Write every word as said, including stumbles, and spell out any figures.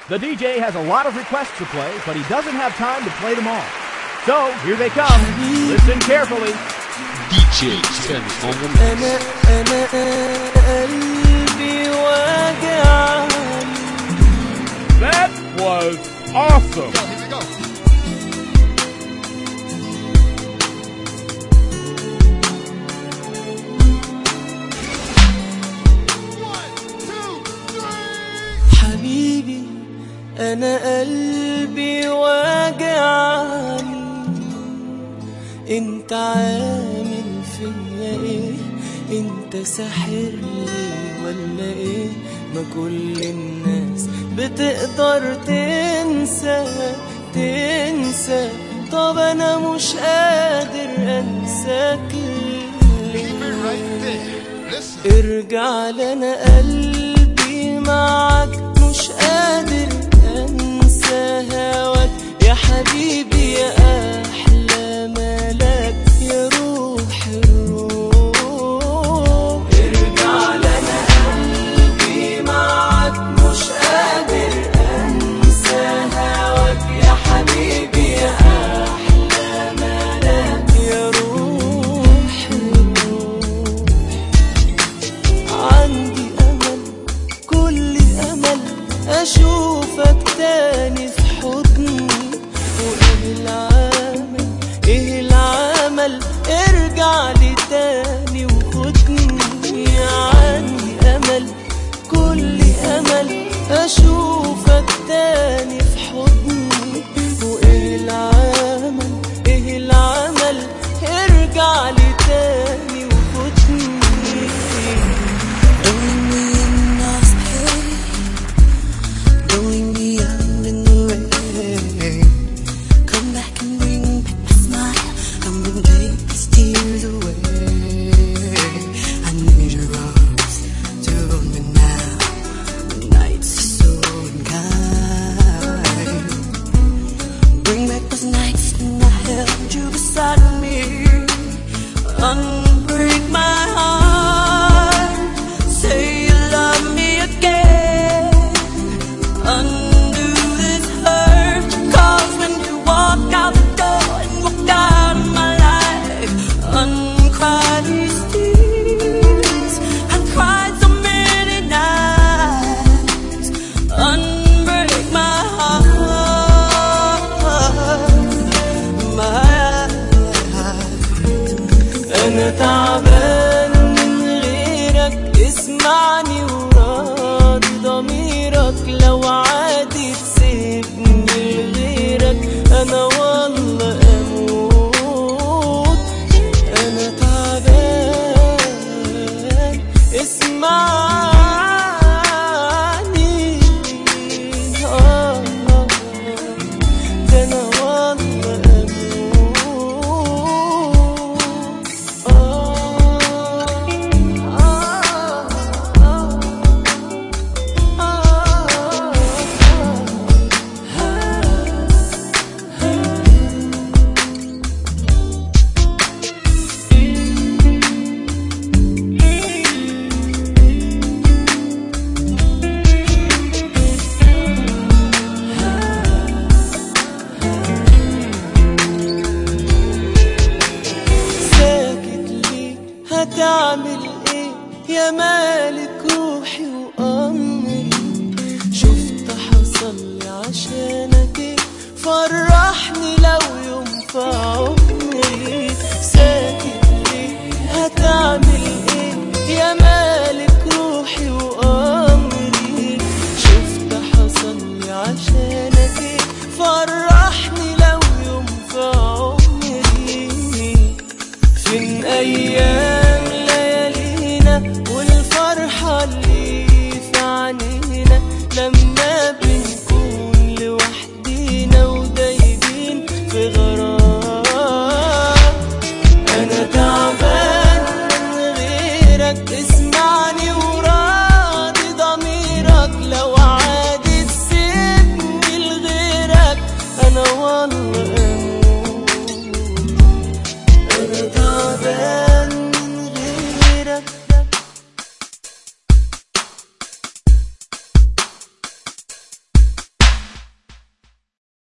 The D J has a lot of requests to play, but he doesn't have time to play them all. So, here they come. Listen carefully. D J Sven on the mix. أنا أنا قلبي وجعني. That was awesome. Here we go. One, two, three. حبيبي أنا قلبي وجعني. انت عامل فيا ايه؟ انت ساحرني ولا ايه؟ ما كل الناس بتقدر تنسى تنسى. طب انا مش قادر انساك ليه؟ ارجع لنا قلبي معاك، مش قادر انسى هواك يا حبيبي يا احلى ملاك يا روح الروح. ارجع لنا قلبي معاك، مش قادر انسى هواك يا حبيبي يا احلى ملاك يا روح الروح. عندي امل كل امل اشوفك تاني في حضني. وايه العمل ايه العمل ارجع لي تاني وخدني. عندي امل كل امل اشوفك